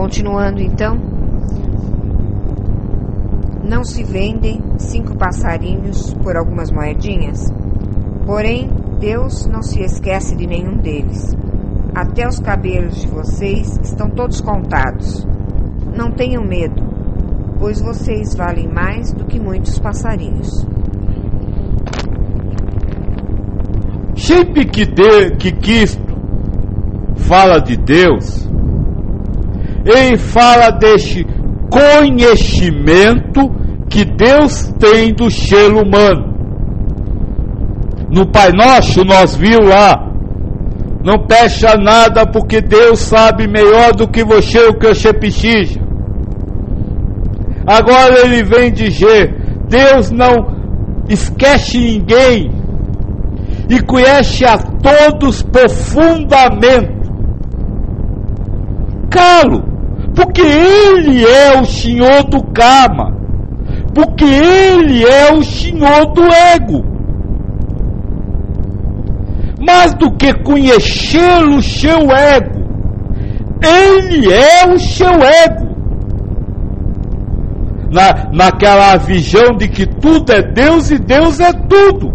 Continuando então, não se vendem 5 passarinhos por algumas moedinhas? Porém, Deus não se esquece de nenhum deles. Até os cabelos de vocês estão todos contados. Não tenham medo, pois vocês valem mais do que muitos passarinhos. Sempre que Cristo fala de Deus, ele fala deste conhecimento que Deus tem do ser humano. No Pai Nosso nós vimos lá, não peça nada porque Deus sabe melhor do que você o que você precisa. Agora ele vem dizer, Deus não esquece ninguém e conhece a todos profundamente. Claro, porque Ele é o Senhor do karma, porque Ele é o Senhor do ego. Mais do que conhecer o seu ego, Ele é o seu ego. Naquela visão de que tudo é Deus e Deus é tudo.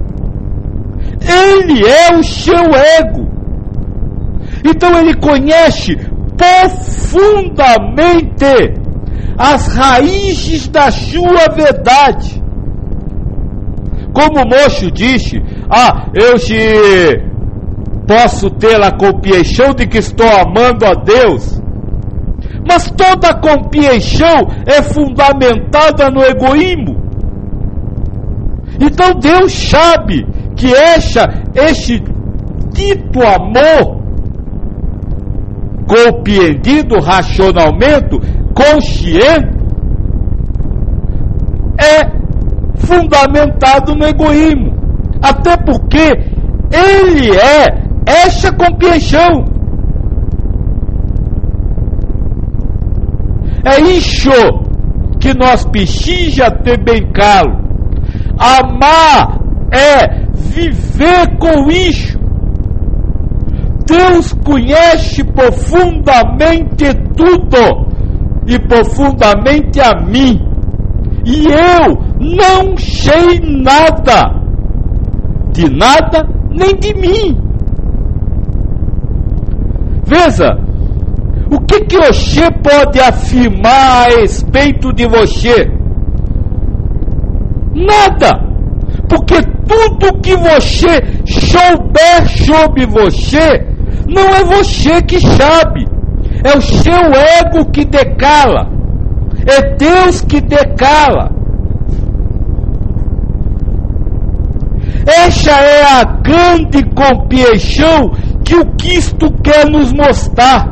Ele é o seu ego. Então ele conhece profundamente as raízes da sua verdade. Como o moço disse, eu se posso ter a compreensão de que estou amando a Deus, mas toda compreensão é fundamentada no egoísmo. Então Deus sabe que este dito amor, compreendido racionalmente, consciente, é fundamentado no egoísmo. Até porque ele é essa compreensão. É isso que nós precisamos ter bem claro. Amar é viver com isso. Deus conhece profundamente tudo e profundamente a mim. E eu não sei nada, de nada nem de mim. Veja, o que você pode afirmar a respeito de você? Nada, porque tudo que você souber sobre você, não é você que sabe, é o seu ego que decala, é Deus que decala. Essa é a grande compreensão que o Cristo quer nos mostrar.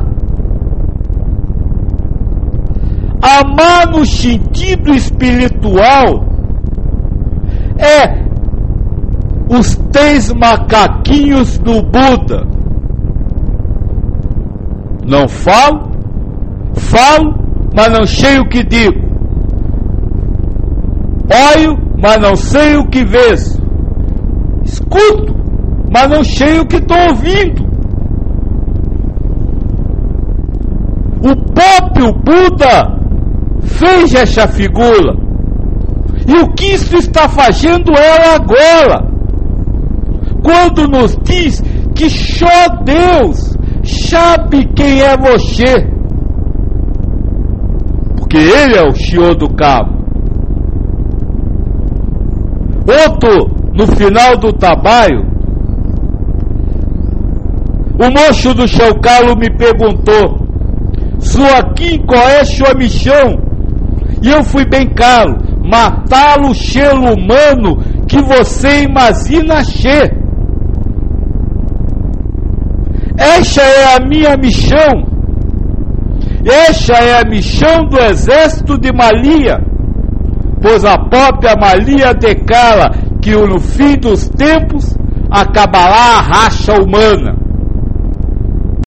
Amar no sentido espiritual é os 3 macaquinhos do Buda. Não falo, mas não sei o que digo. Olho, mas não sei o que vejo. Escuto, mas não sei o que estou ouvindo. O próprio Buda fez essa figura. E o que isso está fazendo ela agora? Quando nos diz que só Deus sabe quem é você. Porque Ele é o Senhor do cabo. Outro, no final do trabalho, o moço do seu carro me perguntou, Joaquim, qual é a sua missão? E eu fui bem claro, matar o ser humano que você imagina ser. Essa é a minha missão. Essa é a missão do exército de Maria, pois a própria Maria declara que no fim dos tempos acabará a raça humana.